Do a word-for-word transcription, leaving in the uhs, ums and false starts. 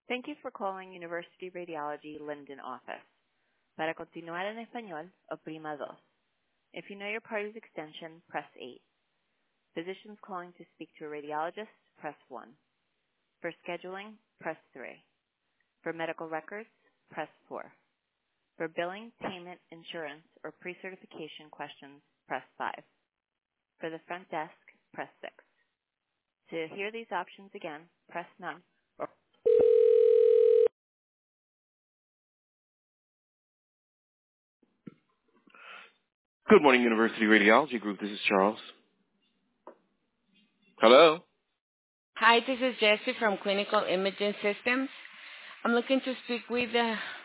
Thank you for calling University Radiology Linden office. Para continuar en español, oprima dos. If you know your party's extension, press eight. Physicians calling to speak to a radiologist, press one. For scheduling, press three. For medical records, press four. For billing, payment, insurance, or pre-certification questions, press five. For the front desk, press six. To hear these options again, press nine. Good morning, University Radiology Group. This is Charles. Hello? Hi, this is Jessie from Clinical Imaging Systems. I'm looking to speak with uh,